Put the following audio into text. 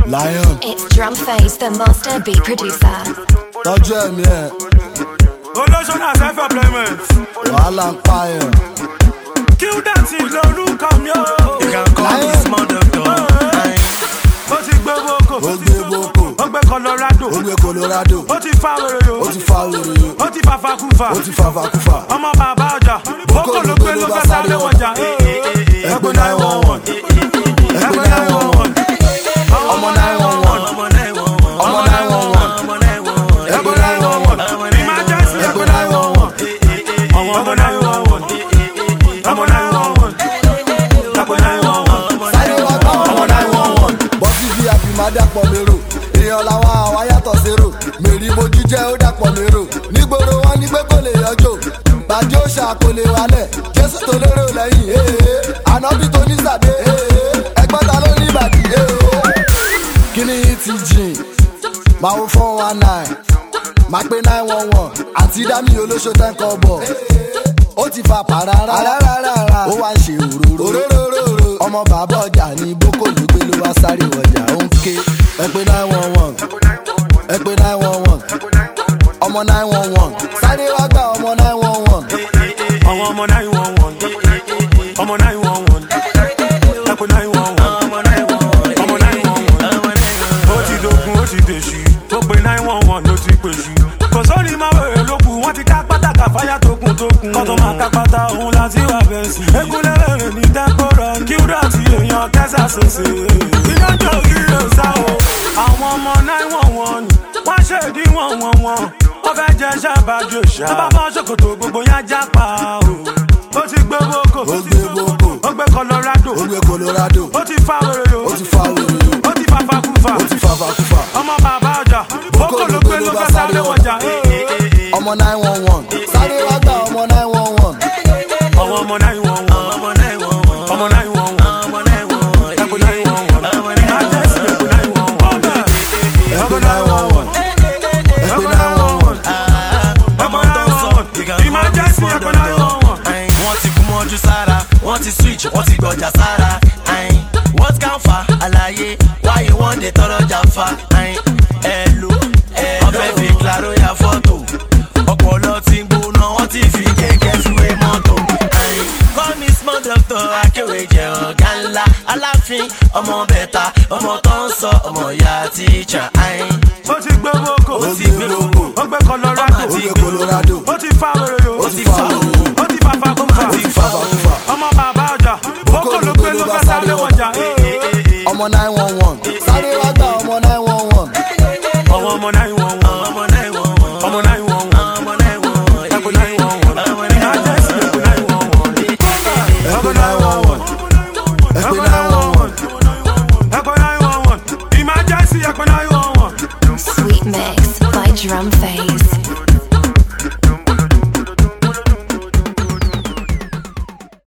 Lion. It's Drumface, the master beat producer. Tọ́jú ẹ̀mí ẹ̀. Olóṣó náà self-employment. Wàhálà ń pààyàn. Kill dance lórúkọ mi o. You can call me small doctor. Ó ti gbé boko. Ó gbé boko. Ó gbé Colorado. Ó gbé Colorado. Ó ti fa wèrè yo. Ó ti fa wèrè yo. Ó ti fa fakufa. Ó ti fa fakufa. Ọmọ bàbá ọjà. Boko ló gbé ló fẹ́ sáré wọjà. Ẹgbẹ́ 911. Ẹgbẹ́ 911. Ọmọ 911. Ọmọ 911. Ẹgbẹ́ 911. Emergency. Ẹgbẹ́ 911. Ọmọ 911. Ọmọ 911. Ẹgbẹ́ 911. Sáré wá gbá ọmọ 911. Bọ́sì VIP máa dàpọ̀ mérò. Èèyàn làwọn àwa yàtọ̀ sérò. Mèrí mojú jẹ́ ó dàpọ̀ mérò. Nígboro wọn ní pé kò lè yọjò. Gbàjọ́ ṣàkólé wálẹ̀. Jésù tó lérò lẹ́yìn. Ànábì tó ní sàdé. Ẹgbọ́n ta ló ní ìbàdí. Kíni yìí ti jìn? Màá wo 419. Màá pé 911. Àǹtí Dámì olóṣó tẹ́ ń kọ́ bọ̀. Ó ti fa pàràrà. Ó wá ń ṣe òróró. Ọmọ bàbá ọjà ní Boko ló gbé ló wá sáré ọjà. Ó ń ké. Ẹ pé 911. Ẹ pé 911. Ọmọ 911. Sáré wá gbà ọmọ 911. Ọmọ 911. Ọmọ 911. Ẹ pé 911. Ọmọ 911. Ó ti dogun, ó ti dèṣù. Ó pe 911 ló ti pèṣù. Kò sórí máa wèrè lókù, wọ́n ti ká pátákà fáyà tókun. Kọ́tọ̀ máa ká pátá òun láti wà bẹ́ẹ̀ sí. Ekunlẹ̀ rẹ̀ ní tẹ́kọ̀rọ̀ kí ó dọ̀tí èèyàn kẹ́sà sòsè. Ìdájọ́ kí ló sá o. Àwọn ọmọ 911 wọ́n ṣèdí wọ́n. Wọ́n fẹ́ jẹ́ ṣàbájò ṣá. Tó bá bọ́ ṣòkòtò gbogbo yá jápa o. Ó ti gbé boko. Ó gbé boko. Ó gbé Colorado. Ó gbé Colorado. Ó ti fa wèrè yo. Ó ti fa wèrè yo. Ó ti fa fakufa. Ó ti fa fakufa. Ọmọ bàbá ọjà. Boko ló gbé ló fẹ́ sáré wọjà. Ọmọ 911. Sáré wá gbà ọmọ 911. Ọmọ 911. Ọmọ 911. Ẹgbẹ́ 911. Emergency ẹgbẹ́ 911. Ẹgbẹ́ 911. Ẹgbẹ́ 911. Ọmọ 911. Emergency ẹgbẹ́ 911. Wọ́n ti kú mọ́jú sára, wọ́n ti switch, wọ́n ti gbọ́jà sára. What can fa àlàyé? Why you want the tọrọ jàfa? Hello, ọbẹ̀ fi claro ya fọ́tò. Ọpọlọ ti ń gbóná, wọ́n ti fi kẹ̀kẹ́ fúwé mọ́tò. Call me small doctor, akéwé jẹ ọ̀gá ńlá. Aláàfin, ọmọ bẹ̀ta, ọmọ tó ń sọ, ọmọ ìyá tíṣà. Ó ti gbé boko. Ó gbé boko. Ó gbé Colorado. Ó gbé Colorado. Ó ti fa wèrè yo. Ó ti fa wèrè yo. Ó ti fa fakufa. Ó ti fa fakufa. Ọmọ bàbá ọjà. Boko ló gbé ló fẹ́ sáré wọjà. Ọmọ 911. Sáré wá gbà ọmọ 911. Ọmọ 911. Ọmọ 911. Ẹgbẹ́ 911. Emergency ẹgbẹ́ 911. Ẹgbẹ́ 911. Ẹgbẹ́ 911. Ẹgbẹ́ 911. Emergency ẹgbẹ́ 911. Sweet Mix by Drumface.